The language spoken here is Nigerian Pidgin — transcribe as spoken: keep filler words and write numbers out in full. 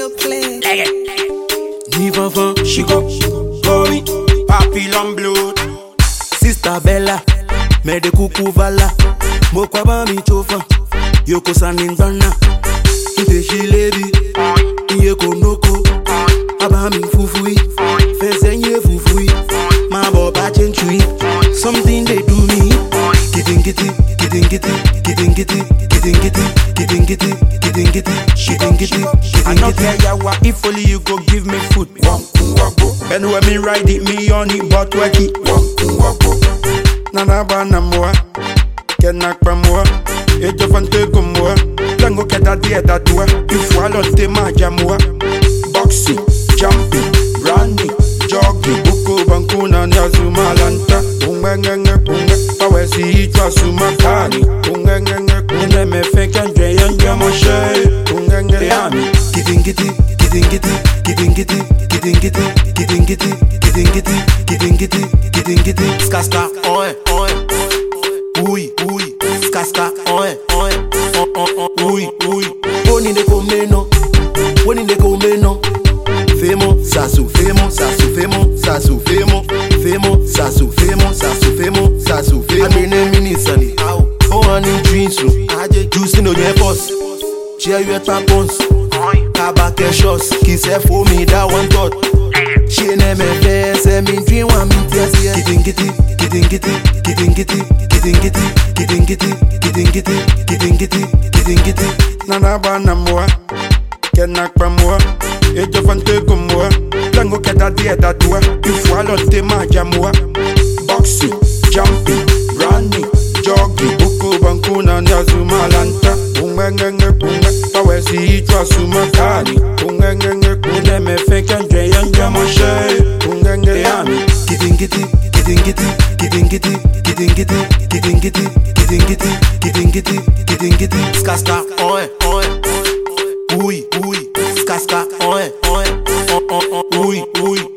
so clear. Ni fanfan, She go, go it, papillon blood. Sister Bella, me de kuku vala. Mo kwa ba mi chofa, yoko sanindana. Nte shilebi, iye konoko. Aba mi fufui, fesenye fufui. Ma bo ba chenchui, something they do me. Kidding kitty, kidding kitty, kidding kitty, kidding kitty, kidding kitty, kidding kitty, kidding kitty, I kidding not kitty. care yawa, if only you go give me food. And when me ride it, me on it, but work it. Nana bana moa, kenak pa moa, ejo fante kumoa, lango keda dia datua, ifualo te maja moa. Boxing, jumping, running, jogging, buko bankuna nyazuma lanta, ungengenge kunge, pawesi itwa sumakani, ungengenge kunge me fake andre yanja moshe, ungenge yami. Kidding kitty, kidding kitty, kidding kitty, kidding kitty, kidding kitty, kidding kitty, kidding kitty, kidding kitty. Skaska, oe, oe. Ui, ui. Skaska, oe, oe. Ui, ui. Oni de komeno, oni de komeno. Femo, sasu, femo, sasu, femo, sasu, femo, femo, sasu, femo, sasu, femo, sasu, femo. Amene minisani, oh ani drinsu, aje juice no nye boss. Share your tampons. Kabake shots, kiss her for me, that one thought. She name me face, me dream one me tears here. Kidding kitty, kidding kitty, kidding kitty, kidding kitty, kidding kitty, kidding kitty, kidding kitty, kidding kitty. Nana bana moa, kenak pa moa, ejo fante kumoa, lango keda dia datua, ifualo te maja moa. Boxing, jumping, running, jogging, buko bankuna nyazuma lanta, ungengenge kunge, pawesi itwa sumakani, ungengenge kunge me fake andre yanja moshe, ungenge yami. Kidding kitty, kidding kitty, kidding kitty, kidding kitty, kidding kitty, kidding kitty, kidding kitty, kidding kitty. Skaska, oe, oe. Ui, ui. Skaska, oe, oe. Ui, ui.